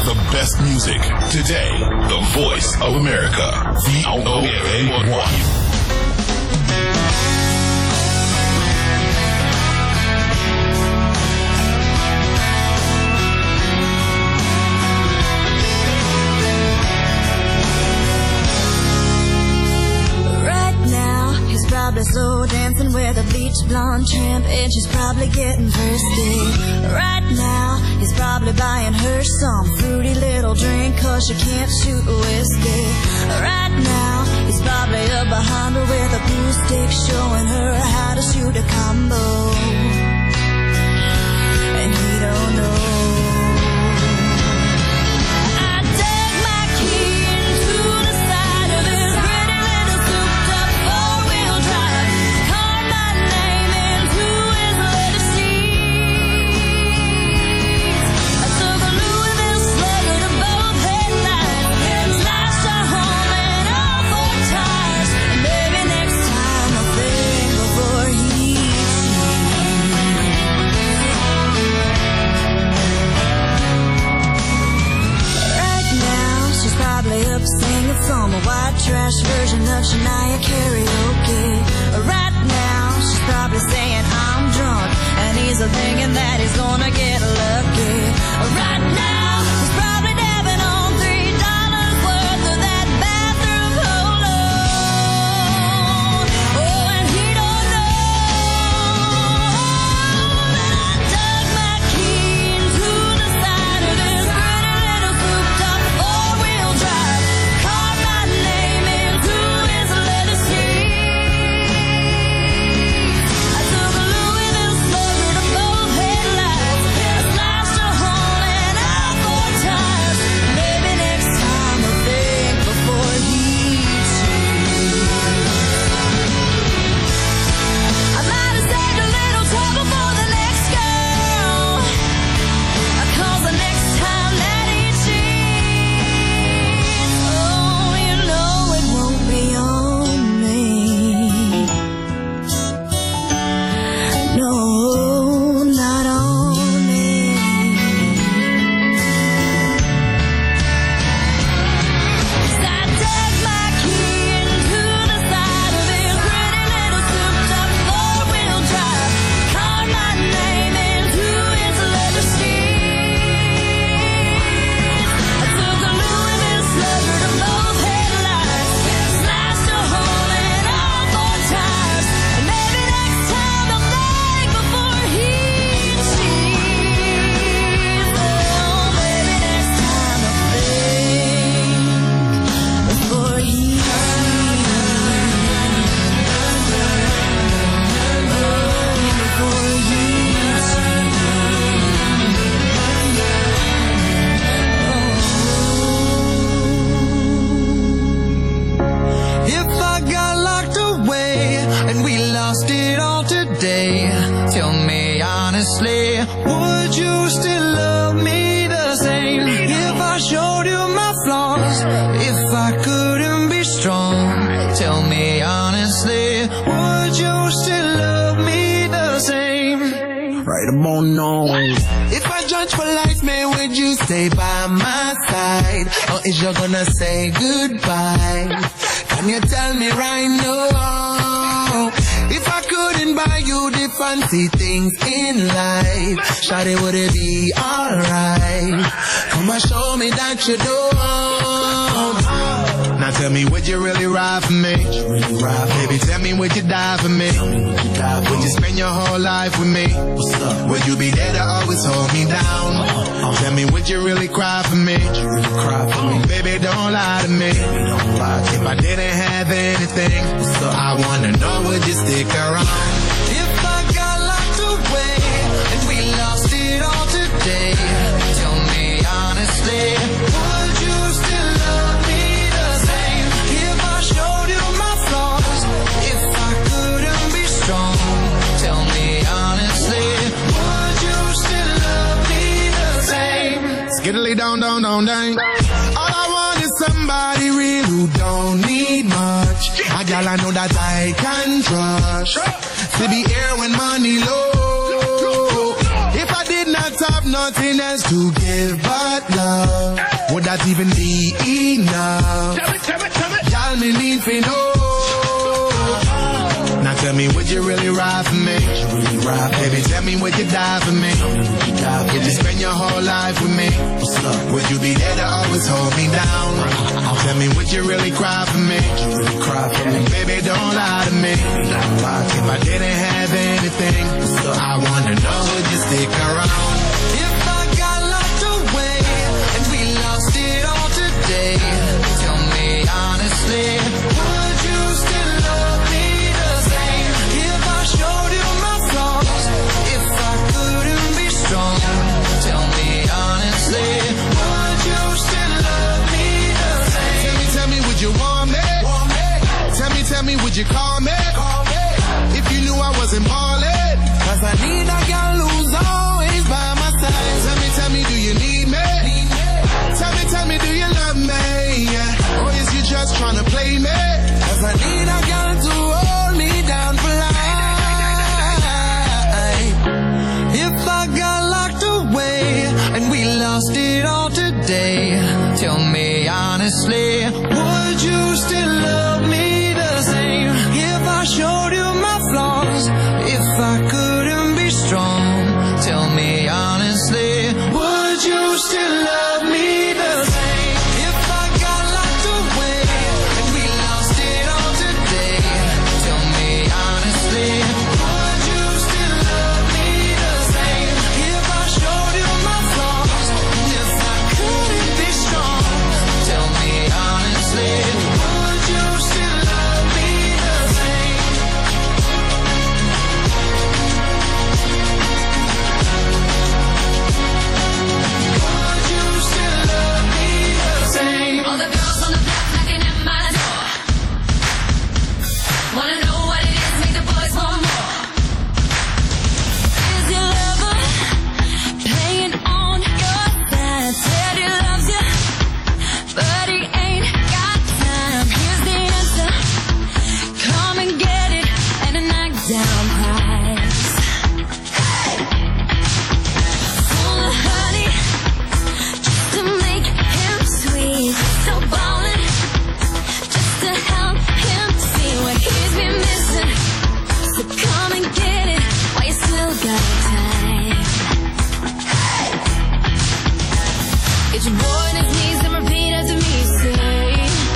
The best music. Today, the voice of America. VOA1. Probably slow dancing with a bleach blonde tramp, and she's probably getting thirsty. Right now, he's probably buying her some fruity little drink, 'cause she can't shoot whiskey. Right now, he's probably up behind her with a glue stick, showing her how to shoot a combo. And he don't know. From a white trash version of Shania karaoke. Right now, she's probably saying I'm drunk, and he's thinking that he's gonna get lucky. Right now, he's probably dabbing on $3 worth of that bathroom polo. Oh, and he don't know that I dug my key into the side of this pretty little souped-up four-wheel drive. Stay by my side, or is you gonna say goodbye? Can you tell me right now? If I couldn't buy you the fancy things in life, shawty, would it be alright? Come and show me that you don't. Now tell me, would you really ride for me? Baby, tell me, would you die for me? Would you spend your whole life with me? Would you be there to always hold me down? Tell me, would you really cry for me? Baby, don't lie to me. If I didn't have anything, I wanna know, would you stick around? If I got locked away and we lost it all today, tell me honestly, would you still love me the same? If I showed you my flaws, if I couldn't be strong, tell me honestly, would you still love me the same? Skiddly down, down, down, down. All I want is somebody real who don't need much. A girl I know that I can trust. To be here when money low. If I did not but have nothing else to give but love. Would that even be enough? Y'all me need to know. Now tell me, would you really ride for me? Baby, tell me, would you die for me? Would you spend your whole life with me? Would you be there to always hold me down? Tell me, would you really cry for me? Baby, don't lie to me. If I didn't have anything, I wanna know, would you stick around? If I got locked away and we lost it all today, tell me honestly, would you still love me the same? If I showed you my flaws, if I couldn't be strong, tell me honestly, would you still love me the same? Tell me, would you want me? Tell me, would you call me? If you knew I wasn't ballin', 'cause I need a girl who's always by my side. Tell me, do you need me? Tell me, do you love me? Or is you just tryna play me? 'Cause I need a girl to hold me down for life. If I got locked away and we lost it all today, tell me honestly, would you still love me the same? If I showed you my flaws, if I couldn't be strong, tell me honestly, would you still love me the same? If I got locked away and we lost it all today, tell me honestly, would you still love me the same? If I showed you my flaws, if I couldn't be strong, tell me honestly, would you still love me the same? Would you still love me the same? All the girls on the block knocking at my door. Wanna know what it is, make the boys want more. Is your lover playing on your side? Said he loves you, but he ain't got time. Here's the answer, come and get it at a knockdown price. Full of honey, just to make him sweet. So ballin', just to help him see what he's been missing. So come and get it while you still got time. Get your boy on his knees and repeat after me, say,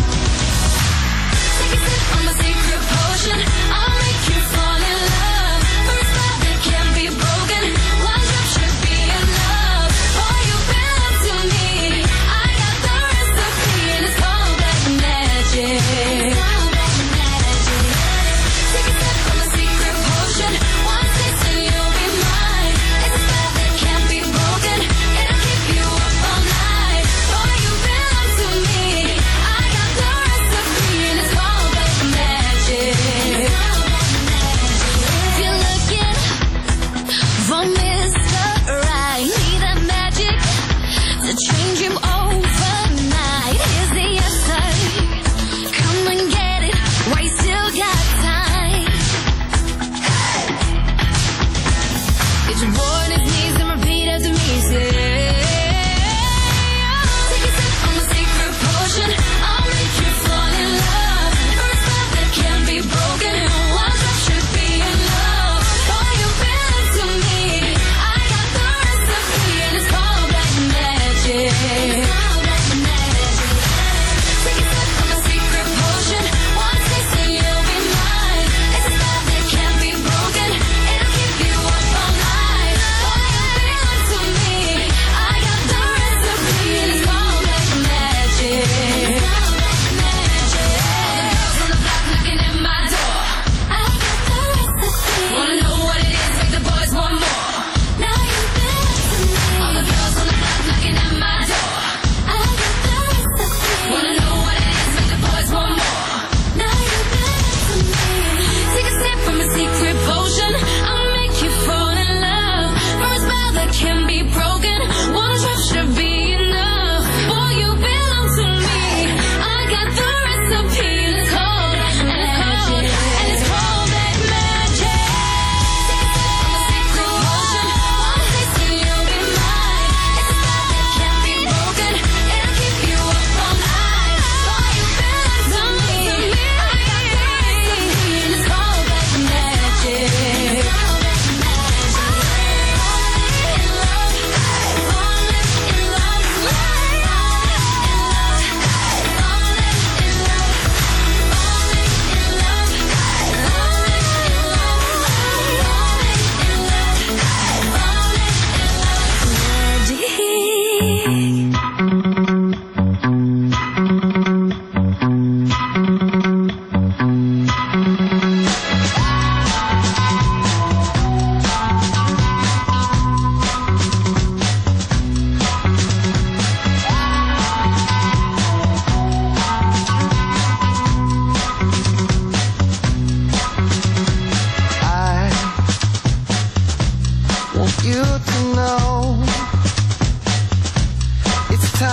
take a sip on my secret potion, I'll make you fall in love. First love that can't be broken, one drop should be enough. Boy, you've been up to me, I got the recipe, and it's called black magic. Take a sip on my secret potion, one taste and you'll be mine. It's a spell that can't be broken, it'll keep you up all night. Boy, you've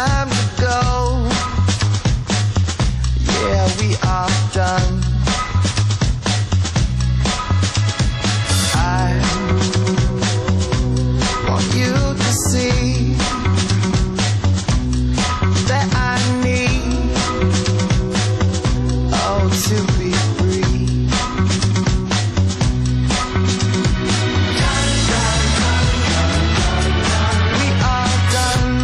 time to go. Yeah, we are done. I want you to see that I need, oh, to be free. We are done.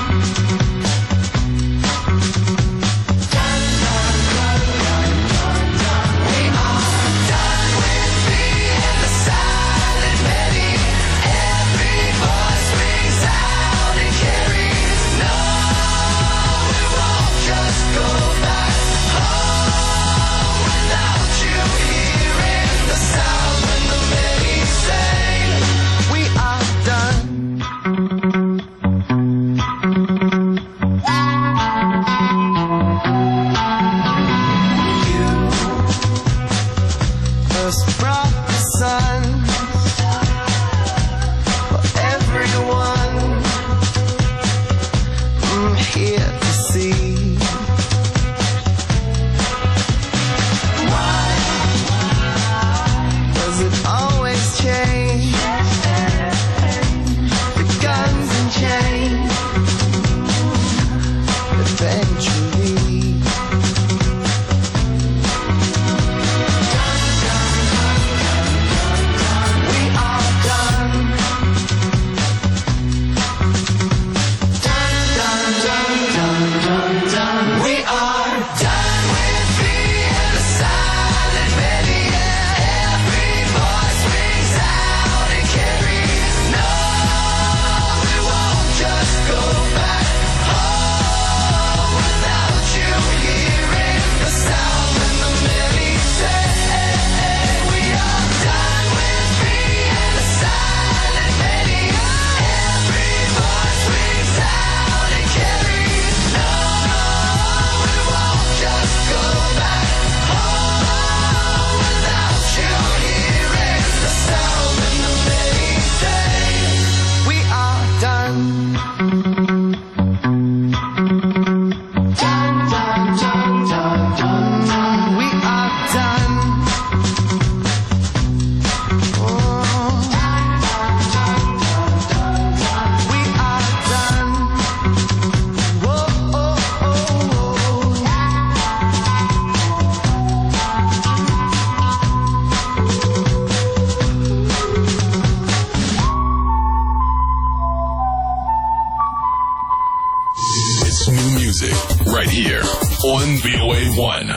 We are done with being the silent Betty. Every voice rings out and carries. No, we won't just go back home without you hearing the sound when the Betty sing. We are done. You first brought the sun for everyone here to see. Why does it always change? The guns and chains eventually. We are done. We are done with being the silent Betty. Every voice rings out and carries. No, we won't just go back home without you hearing the sound when the Betty say. We are done with being the silent Betty. Every voice rings out and carries. No, we won't just go back home without you hearing the sound when the Betty say. We are done. We are done. Oh. We are done. Whoa, oh, oh, It's new music right here on VOA1.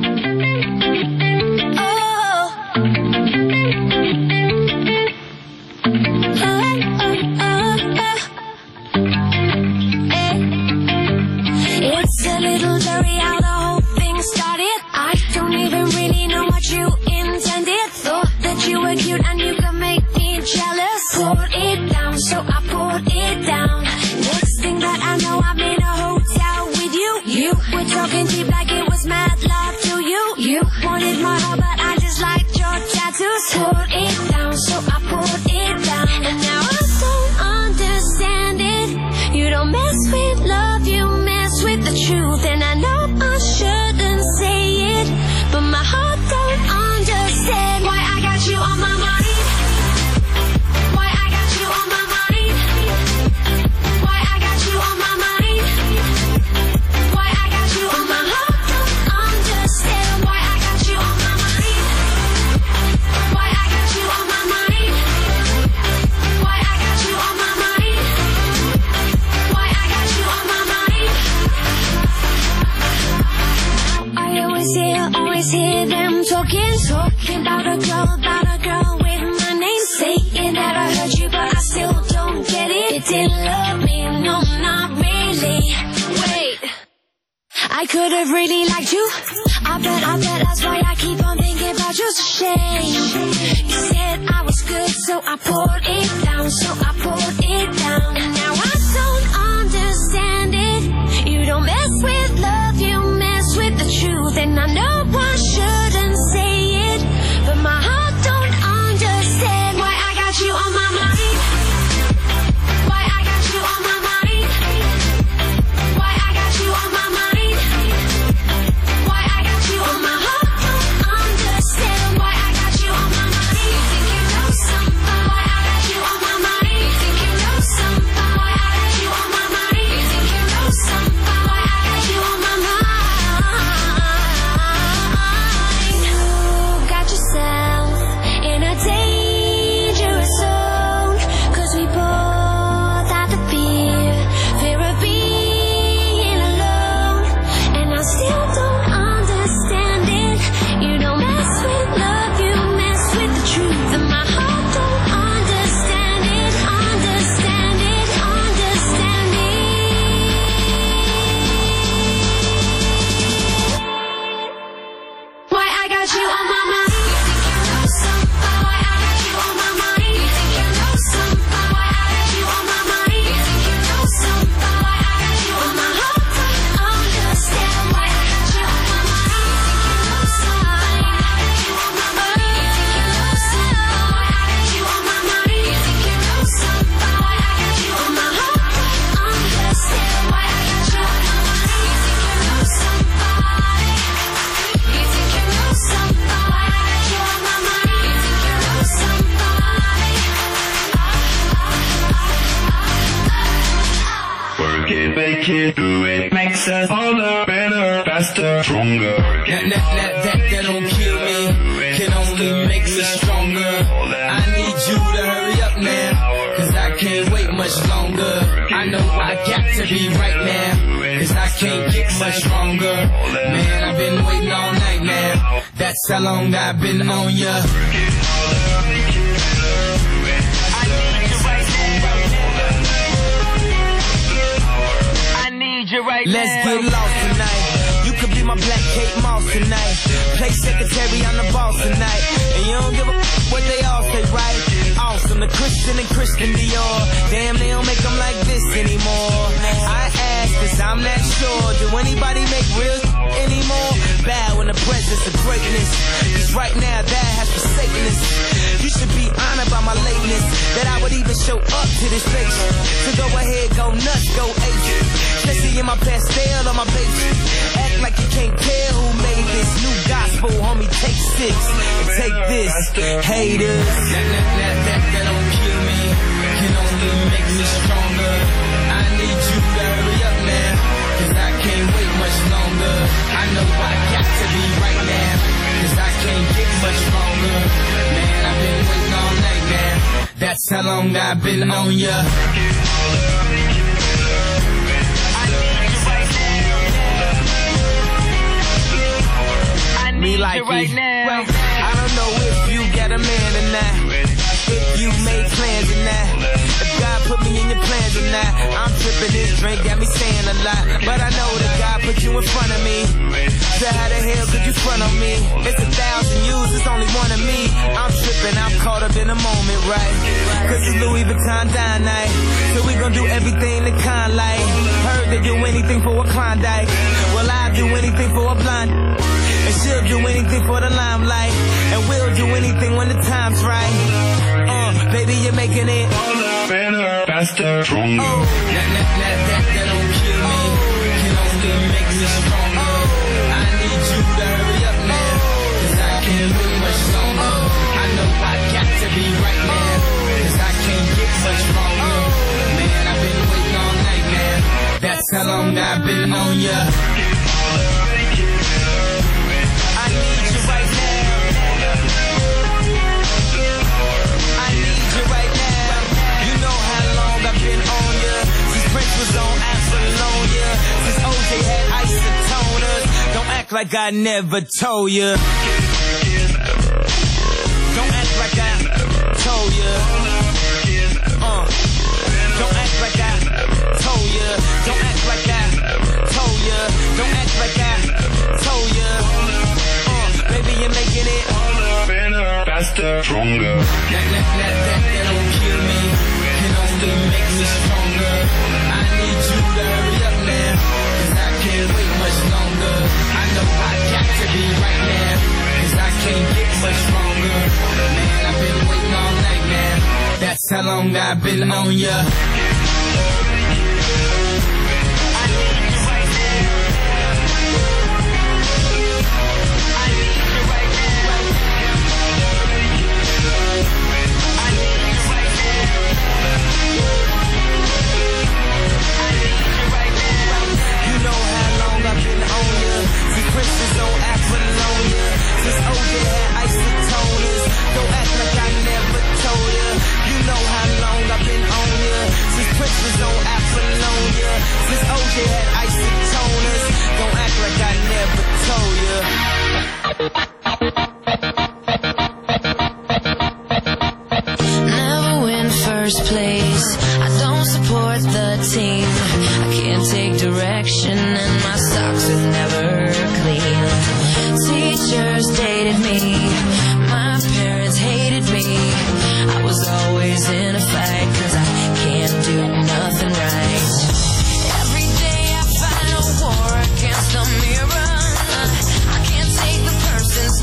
It's a little blurry how the whole thing started. I don't even really know what you intended. Thought that you were cute and you could make me jealous. Poured it down, so I poured it down. Next thing that I know, I'm in a hotel with you. You were talking deep like it was mad love to you. You wanted my heart, but I just liked your tattoos. Poured it down, so I poured it down. And now I don't understand it. You don't mess with love, you mess with the truth. And I know I shouldn't say it, but my heart don't understand why I got you on my mind. Why I got you on my mind. Why I got you on my mind. Why I got you on my heart don't understand why I got you on my mind. Why I got you on my mind. Why I got you on my mind. Why I got you on my mind. I always hear them talking about a girl with my name. Saying that I heard you, but I still don't get it. It didn't love me, no, not really. Wait, I could have really liked you. I bet that's why I keep on thinking about you. It's a shame. You said I was good, so I poured it down, and now I don't understand it. You don't mess with love, you mess with the truth. And I know I shouldn't say it, but my heart don't understand why I got you on my mind. Why I got you on my mind. Why we can do it. Makes us harder, better, faster, stronger. That don't kill me, can only make me stronger. I need you to hurry up now, cause I can't wait much longer. I know I got to be right now, cause I can't get much stronger. Man, I've been waiting all night now, that's how long I've been on ya. Right Let's now. get lost tonight. You could be my black Kate Moss tonight. Play secretary, I'm the boss tonight. And you don't give a what they all say, right? Awesome, the Christian and Christian Dior. Damn, they don't make them like this anymore. I ask, cause I'm not sure. Do anybody make real anymore? Bow in the presence of greatness, cause right now that has forsaken us. You should be honored by my lateness, that I would even show up to this place. So go ahead, go nuts, go ape. Especially in my pastel on my page. Act like you can't tell who made this new gospel, homie. Take 6 and take this, haters. That don't kill me, can only make me stronger. I need you to hurry up now, cause I can't wait much longer. I know I got to be right now, cause I can't get much stronger. Man, I've been waiting all night now, that's how long I've been on ya. Me like right now. I don't know if you got a man or not, if you made plans or not, if God put me in your plans or not. I'm tripping, this drink got me saying a lot, but I know that God put you in front of me. So how the hell could you front on me? It's 1,000 yous, it's only one of me. I'm tripping, I'm caught up in the moment, right? Cause it's Louis Vuitton dine night, so we gon' do everything the kind like. Heard they do anything for a Klondike, well I'll do anything for a blonde. And she'll do anything for the limelight, and we'll do anything when the time's right. Baby, you're making it Harder, better, faster, stronger. That don't kill me, can only make me stronger. I need you to hurry up now, cause I can't wait much longer. I know I got to be right now, cause I can't get much stronger. Man, I've been waiting all night now, that's how long I've been on ya. Was on Apollonia, since OJ had isotoners. Don't act like I never told ya. Don't act like I told ya. Don't act like I told ya. Don't act like I told ya. Don't act like I told ya. Baby, you're making it Harder, better, faster, stronger. That don't kill me, can only make me stronger. I need you to hurry up now, cause I can't wait much longer. I know I got to be right now, cause I can't get much stronger. Man, I've been waiting all night now, that's how long I've been on ya. Christmas on Apollonia, since OJ had isotoners. Don't act like I never told ya. You know how long I've been on ya. Since Christmas on Apollonia, since OJ had isotoners. Don't act like I never told ya. Never win first place, I don't support the team. I can't take direction and my socks are never clean. Teachers dated me, my parents hated me. I was always in a fight cause I can't do nothing right. Every day I fight a war against the mirror. I can't take the person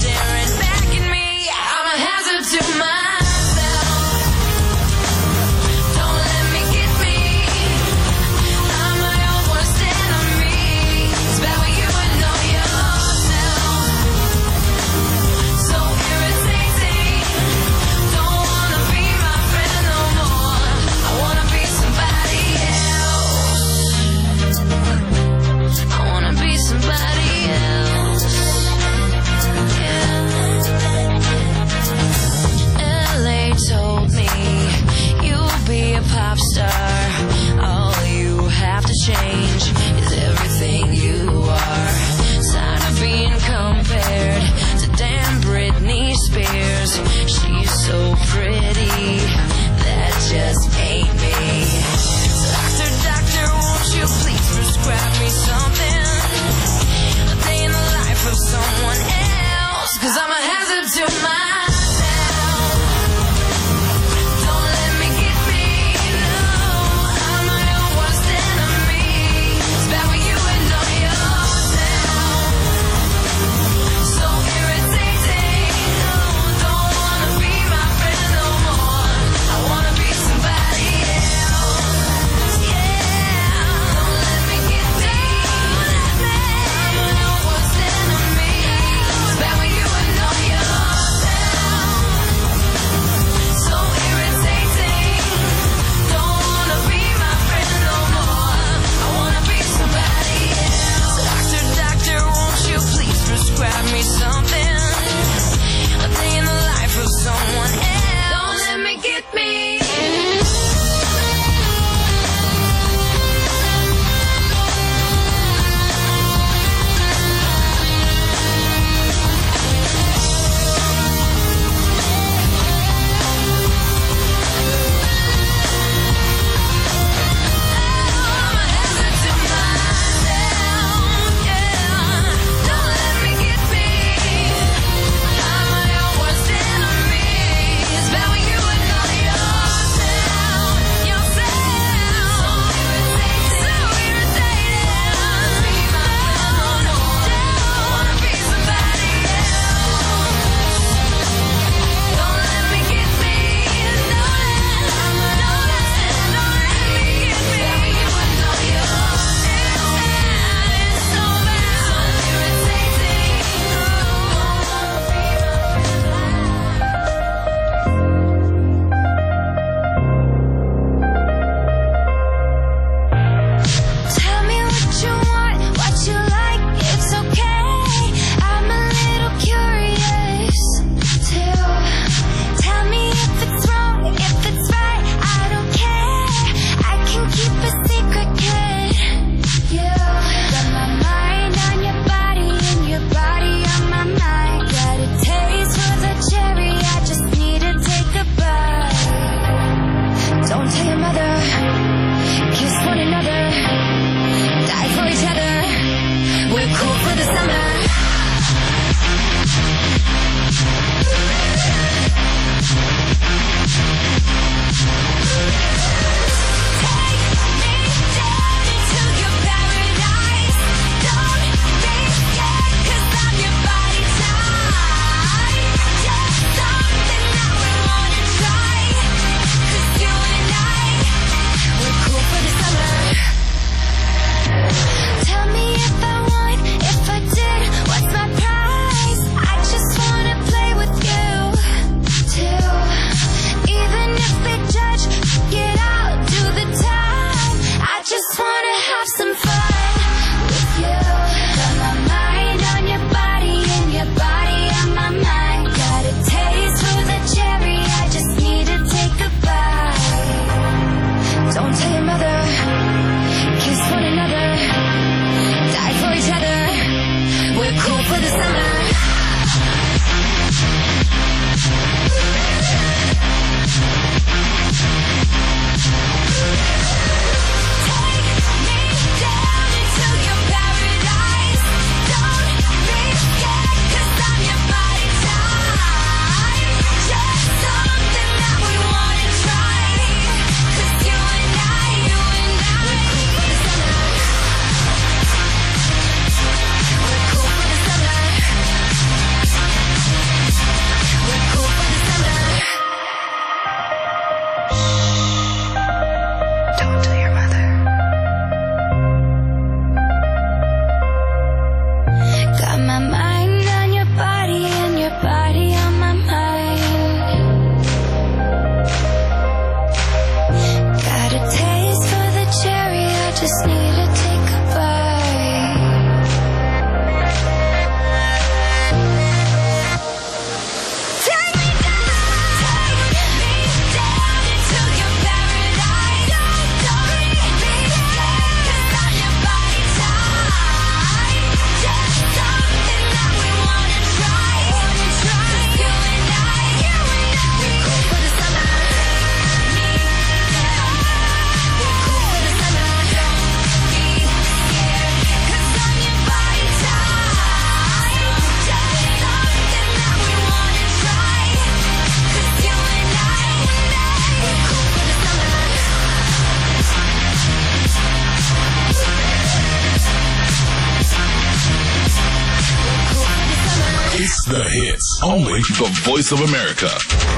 The hits. Only the Voice of America.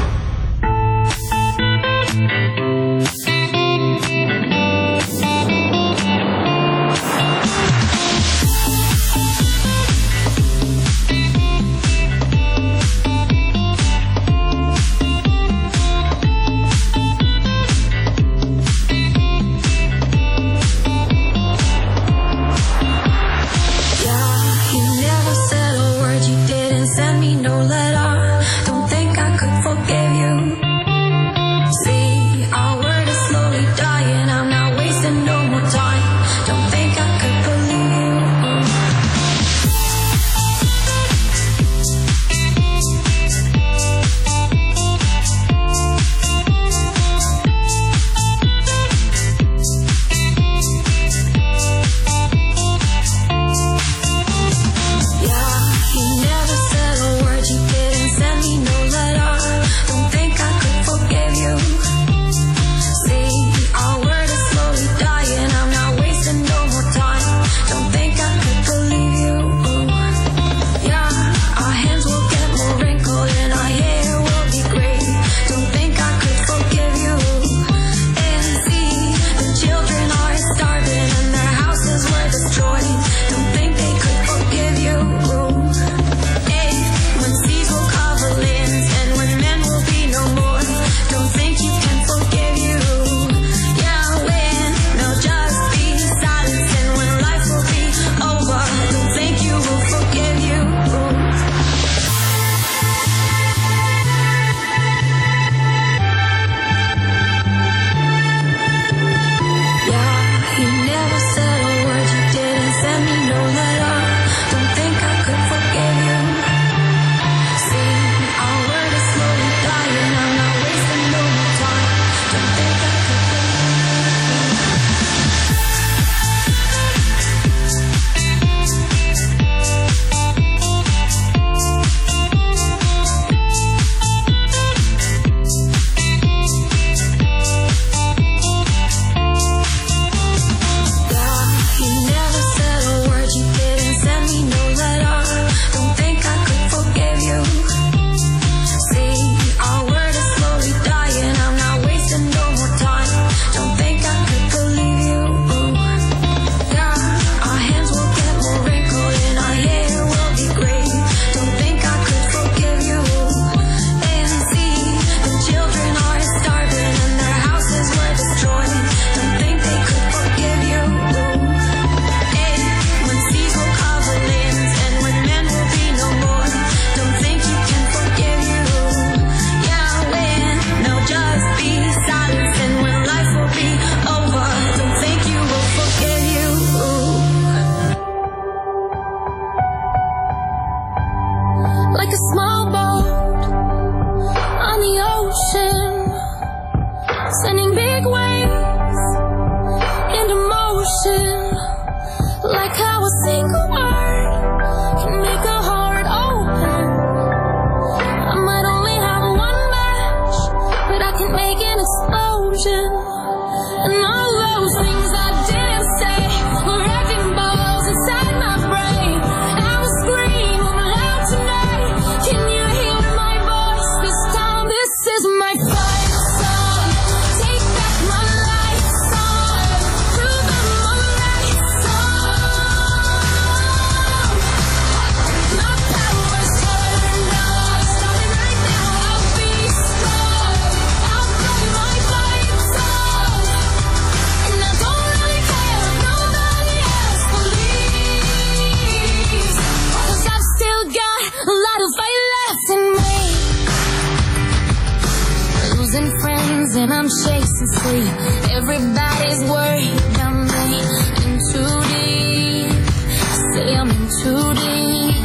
And I'm chasing sleep. Everybody's worried about me. In too deep. Say I'm in too deep.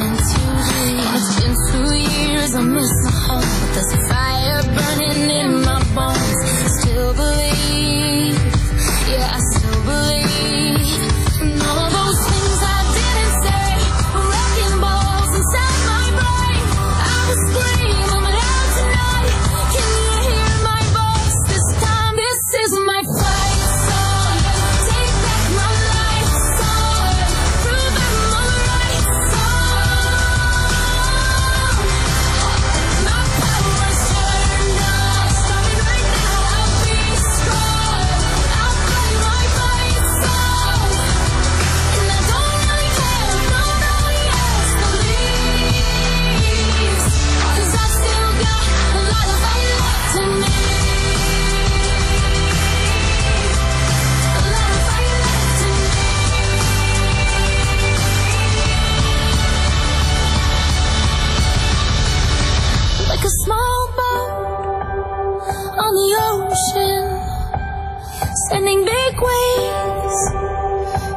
It's been 2 years, I miss my home, but there's a fire burning in my bones. Still believe, yeah, I still believe. And all those things I didn't say, wrecking balls inside my brain. I was screaming loud tonight. Can you hear my voice? This time, this is my fight song. Take back my life.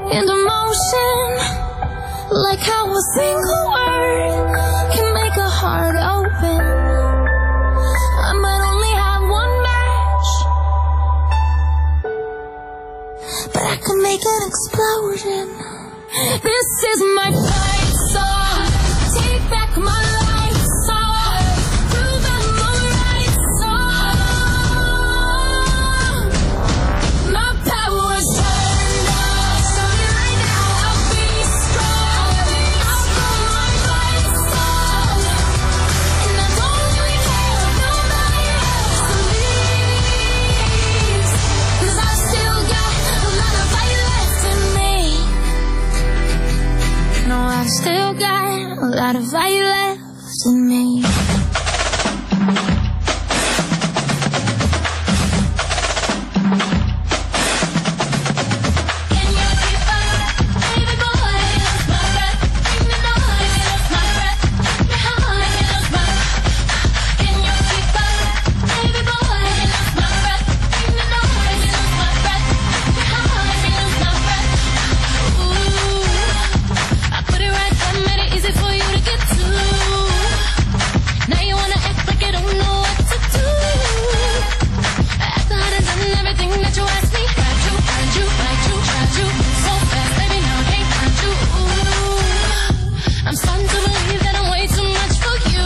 into motion, like how a single word can make a heart open. I might only have one match, but I can make an explosion. This is my fight song. Take back my life song. Prove I'm alright song. My power's turned on. So right now I'll be strong. I'll go my fight song. And I don't really care if nobody else believes. 'Cause I've still got a lot of fight left in me. No, I've still got a lot of fire left in me. Can you keep up, baby boy? Lost my breath, bring the noise. Lost my breath, behind. Lost my. Can you keep up, baby boy? Lost my breath, bring the noise. Lost my breath, behind. Lost my breath. Ooh, I put it right there, made it easy for you to get to. Now you wanna act like you don't know what to do. After I done everything that you asked me, tried you, tried you, so fast, baby, now I can't find you. Ooh, I'm starting to believe that I'm way too much for you.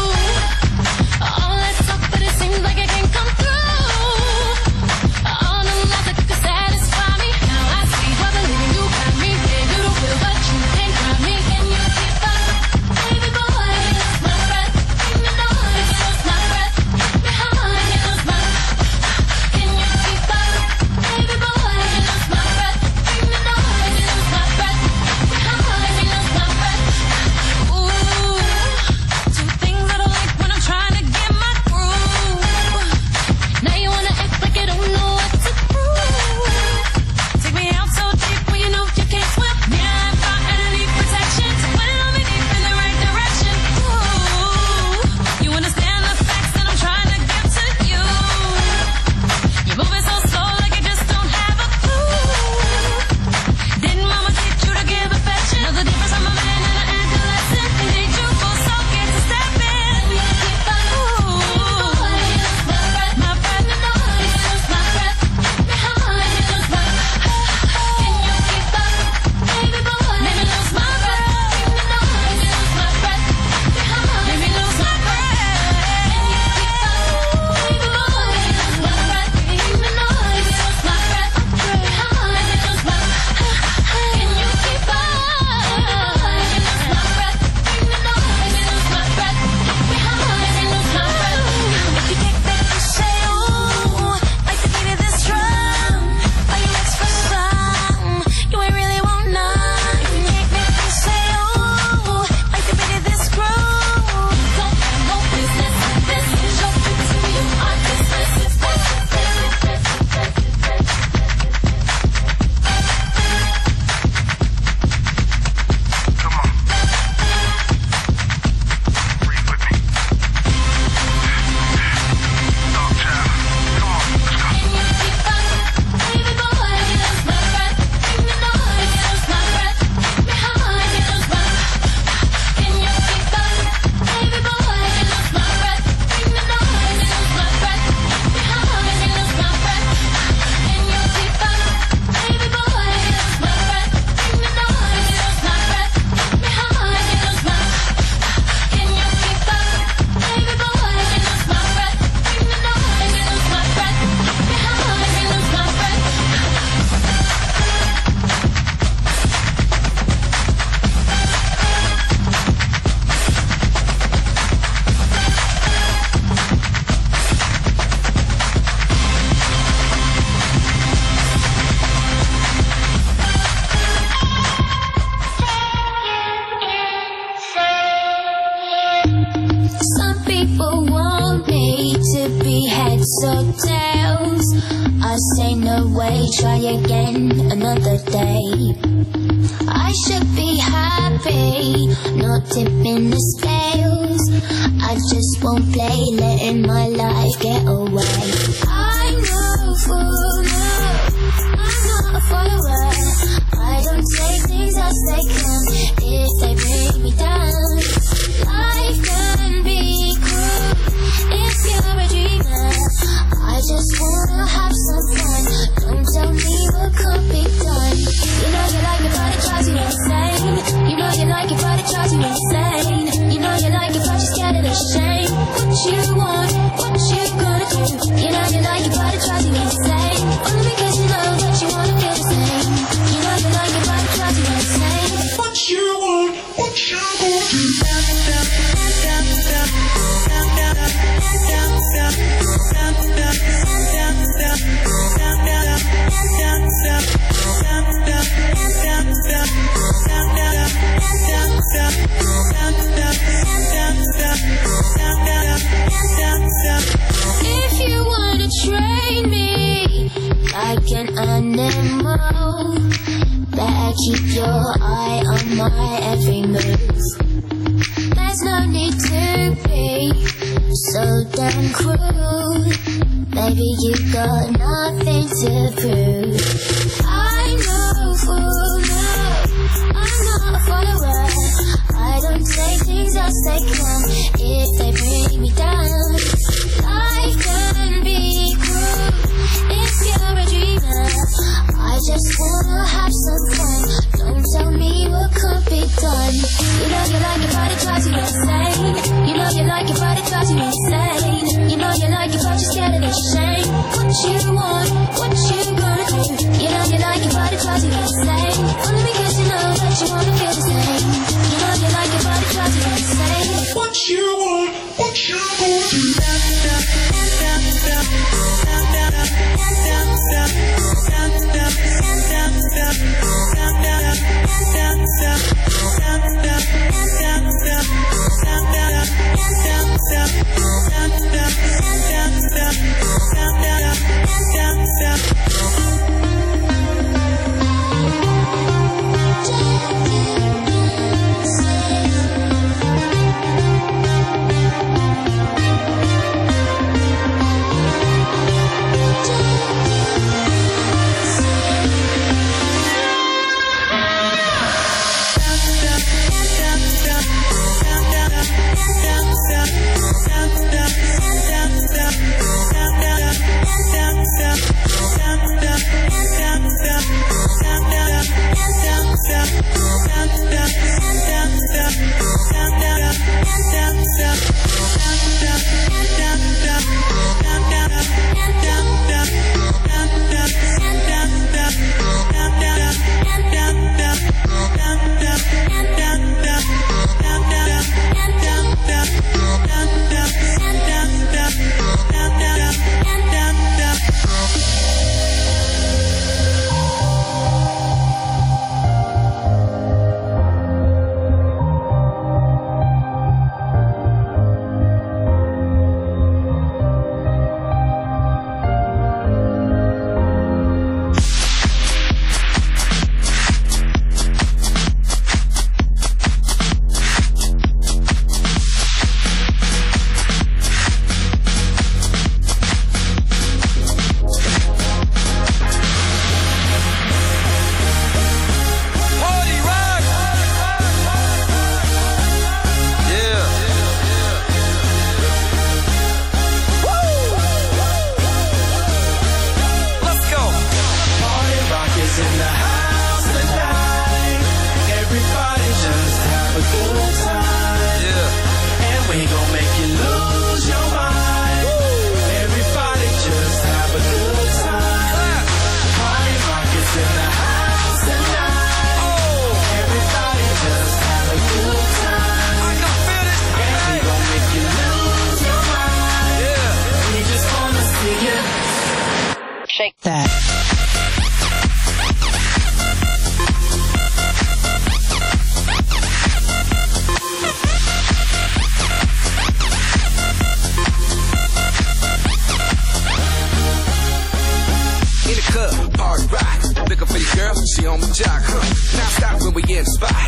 All that talk, but it seems like it can't come through. All them lies that could satisfy me. Now I see why believing you got me. Yeah, you don't feel, but you can't drive me. Can you keep up, baby boy? Lost my breath, bring the noise. Lost my breath, behind. Lost my. Can you keep up, baby boy? Lost my breath, bring the noise. Lost my breath, behind. Lost my breath. Ooh, two things that I like when I'm trying to get my groove. Now you wanna act like you don't know what to prove. Take me out so deep when you know you can't swim. Yeah, I've got enemy protection, so put it on me deep in the right direction. Ooh, you understand the facts that I'm trying to give to you. You're moving so slow like you just don't have a clue. Didn't mama teach you to give affection? Know the difference from a man and an adolescent. And did you go so scared to step in? Keep up, ooh, my breath, the noise. Lost my breath, behind. Lost my. Can you keep up, baby boy? Maybe lose my breath, bring the noise. Lost my breath, behind. Maybe lose my breath. Can you keep up, baby boy? Lost my breath, bring the noise. Lost my breath, behind. Lost my. Can you keep up? Lost my breath, bring the noise. Lost my breath, behind. Lost my breath. If you kick back and say, ooh, like the beat of this drum, are you extra strong? You ain't really want none. If you kick back and say, ooh, like the beat of this groove, don't have no business. This is your duty, you are dismissed. Come on. Breathe with me. Dog child. Come on, let's go. Can you keep up, baby boy? Lost my breath, bring the noise. Lost my breath, behind. Lost my. Can you keep up, baby boy? Lost my breath, bring the noise. Lost my breath, behind. Lost my breath. Can you keep up, baby boy? Lost my breath, bring the noise. Lost my breath, behind. Lost my. Can you keep up, baby boy? Lost my breath, bring the noise. Lost my breath, behind. Lost my breath. Some people want me to be heads or tails. I say no way, try again another day. I should be happy, not tipping the scales. I just won't play, letting my life get away. I know for now, I'm not a follower. I don't take things as they come if they bring me down. Life can be cruel if you're a dreamer. I just wanna have some fun. Don't tell me what could be done. You know you like it, but it drives you insane. You know you like it, but it drives you insane. You know you like it, but you're scared of the shame. What you want, what you gonna do? You know you like it, but it drives you insane. Only because you know that you wanna feel the same. You know you like it, but it drives you insane. What you want, what you gonna do? If you wanna train me like an animal, better keep your eye on my every move. There's no need to be so damn cruel. Baby, you got nothing to prove. I'm no fool, no, I'm not a follower. I don't take things as they come if they bring me down. Life can be cruel if you're a dreamer. I just wanna have some fun. Don't tell me what could be done. You know you like it, but it drives you insane. You know you like it, but it drives you insane. You know you like it, but you're scared of the shame. What you want, what you gonna do? You know you like it, but it drives you insane. Only because you know that you wanna feel the same. You know you like it, but it drives you insane. What you want, what you gonna do?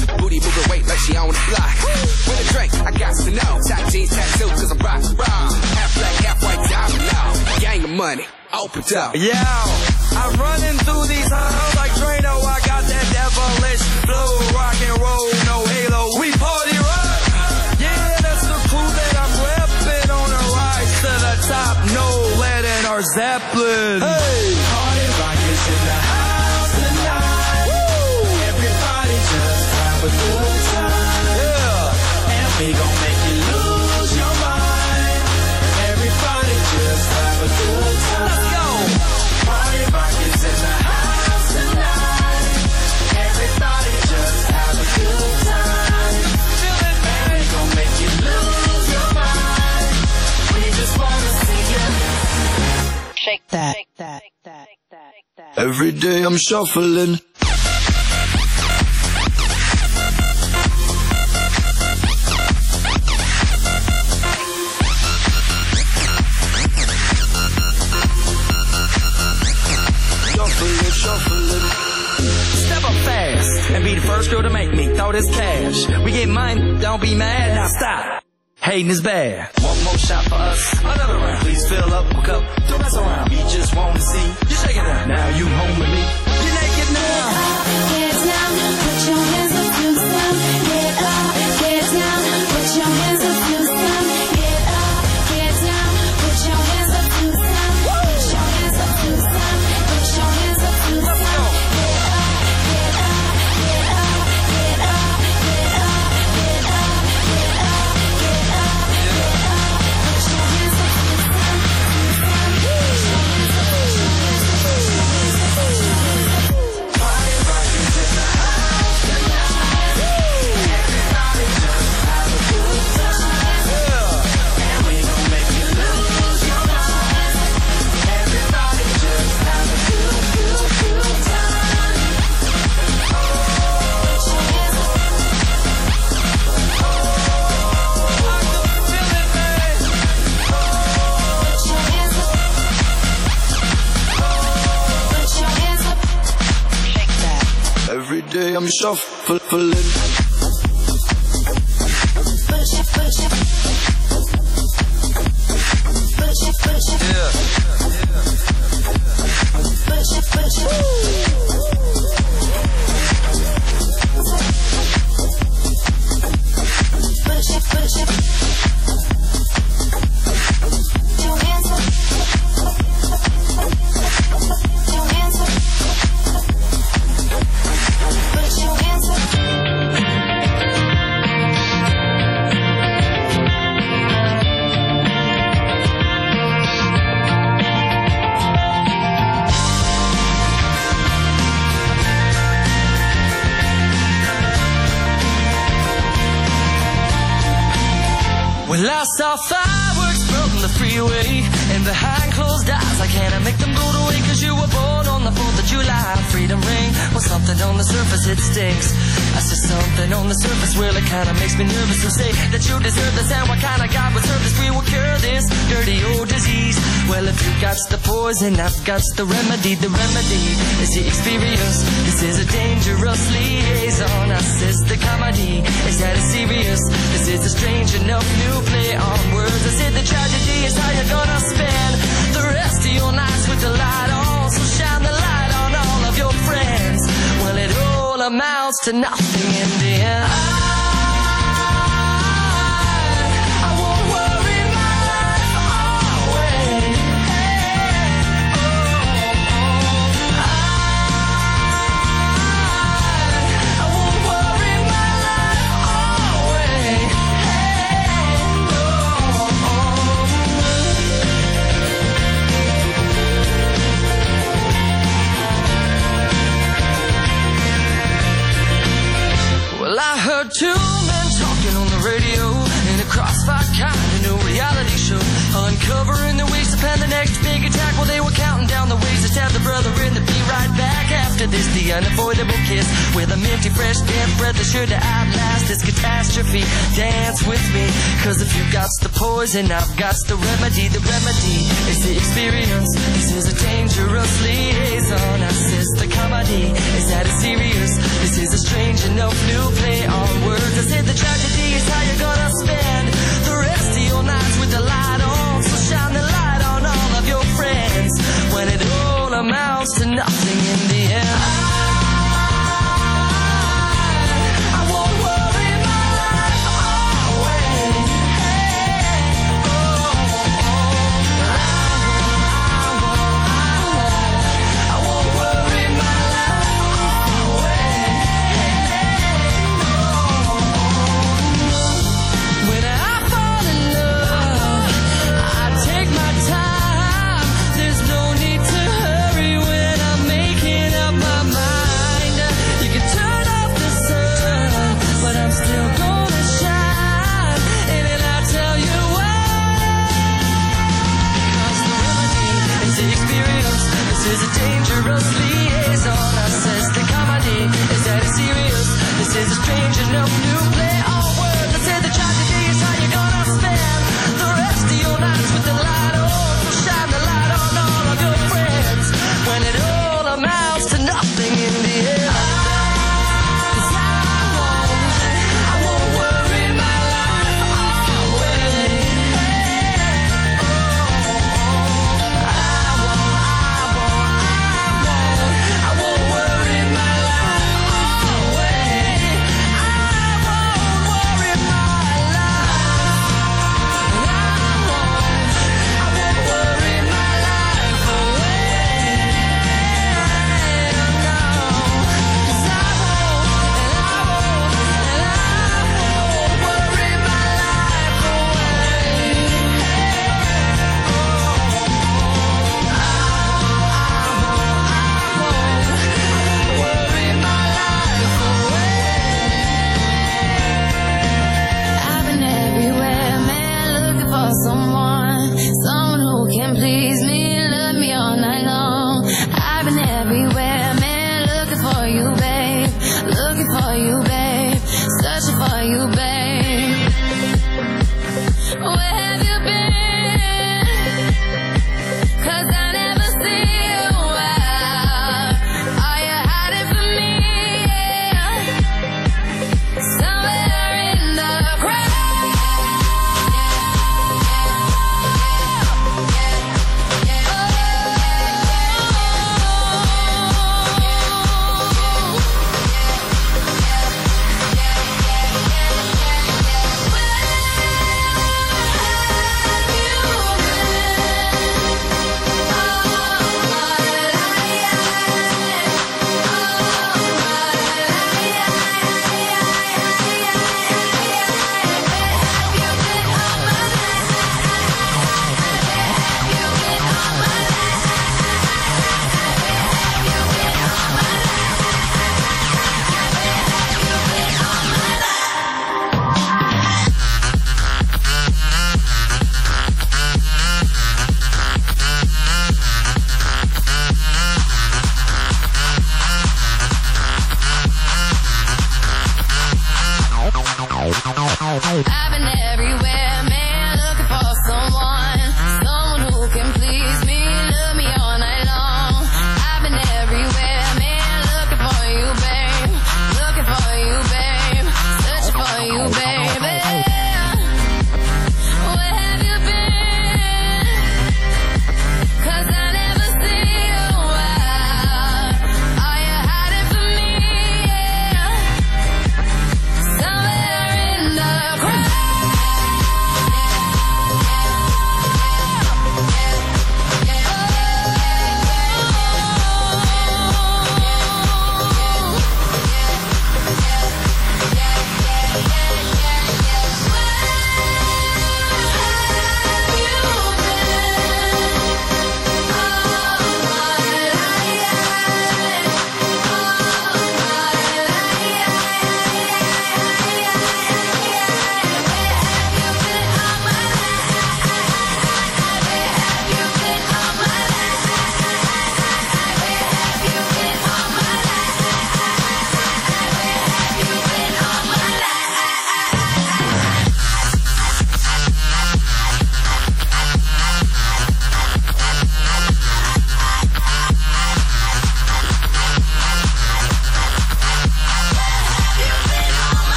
Booty moving weight like she on the block. With a drink, I got to know. Tight jeans, tattoo, cause I'm rock, raw. Half black, half white, diamond now. Gang of money, opened up. Yeah, I'm running through these halls like Drano. I got that devilish flow, rock and roll, no halo. We party rock. Yeah, that's the crew that I'm repping on a rise to the top. No lead in our Zeppelin. Hey, Party rock is in the house tonight. Woo! Everybody just have a good time. yeah. And we gon' make you lose your mind. Everybody just have a good time. Let's go. Party rock is in the house tonight. Everybody just have a good time. Feel it, And we gon' make you lose your mind. We just wanna see you. Shake that. Every day I'm shuffling. Shuffling. Step up fast and be the first girl to make me throw this cash. We get mine, don't be mad, now stop. Hating is bad. One more shot for us, another round. Please fill up a cup, don't mess around. We just want to see you shake it out. Now you home with me. You're naked now. Get down, put your hands up to some. Get up, get down, put your hands up to some. Get up, get down, put your hands up to some. Put your hands up to some. Put your hands up to some. Get up, get up, get up, get up, get up, get up, get up, get up, get up. Put your hands up to some. Party rock is in the house tonight. Everybody just have a good time. And we gon' make you lose your mind. Everybody just have a good time. Every day I'm shuffling. Well, I saw fireworks from the freeway, and behind closed eyes I can't make them go away. Cause you were born on the 4th of July. Freedom ring, well, something on the surface, it stinks. I see something on the surface, well, it kinda makes me nervous to say that you deserve this. And what kind of God would serve this? We will cure this dirty old disease. Well, if you got the poison, I've got the remedy. The remedy is the experience. This is a dangerous liaison. I says the comedy is that it's serious. This is a strange enough new play on words. I said the tragedy is how you're gonna spend the rest of your nights with the light on. So shine the light on all of your friends. Well, it all amounts to nothing in the end. I won't worry my life away. I won't worry my life away. Well, I heard two men talking on the radio in a crossfire kind of new reality show, uncovering the ways to plan the next big attack. While they were counting down the ways to stab the brother in the be right back after after this, the unavoidable kiss with a minty fresh damp breath that's sure to outlast this catastrophe. Dance with me, cause if you got the poison, I've got the remedy. The remedy is the experience. This is a dangerous liaison. I says the comedy is that it's serious. This is a strange enough new play on words. I said the tragedy is how you're gonna spend the rest of your nights with the light on. So shine the light on all of your friends when it all amounts to nothing in the end. I won't worry my life away. I won't worry my life away. When I fall in love, I take my time. There's no need to hurry when I'm making up my mind. You can turn off the sun, but I'm still gonna shine. And then I'll tell you why. Cause the remedy is the experience. This is a dangerous liaison. I says the comedy is that it's serious. This is a strange enough new play on words. I say the tragedy is how you're gonna spend the rest of your nights with the light on. So shine the light on all of your friends when it all amounts to nothing in the end. 'Cause I won't worry my life away. I won't worry my life away. I won't worry my I've been everywhere, man, looking for someone who can please me, love me all night long. I've been everywhere, man, looking for you, babe, searching for you, baby. Where have you been? 'Cause I never see you out. Are you hiding from me? Yeah. Somewhere in the crowd.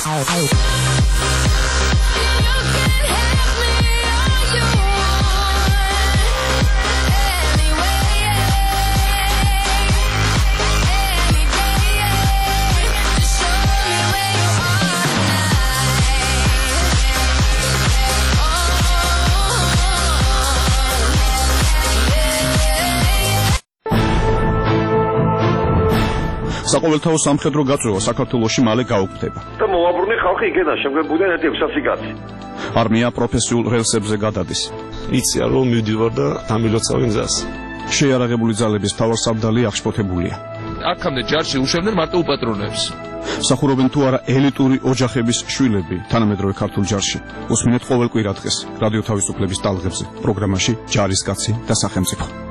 საყოველთაო სამხედრო გაწვევა საქართველოში მალე გაუქმდება. და მოვაბრუნე ხალხი იქედა, შემდგომ ბუდენ 1-600 კაცი. არმია პროფესიულ რელსებზე გადადის. იცია რომ მივდივარ და დამილოცავენ გზას. შეიარაღებული ძალების მთავარსარდალი აღშფოთებულია. აქამდე ჯარში უშვებდნენ მარტო უპატრონებს. სახურობენ თუ არა ელიტური ოჯახების შვილები თანამედროვე ქართულ ჯარში. უსმინეთ ყოველ კვირა დღეს რადიო თავისუფლების ტალღებზე პროგრამაში ჯარისკაცი და სახელმწიფო.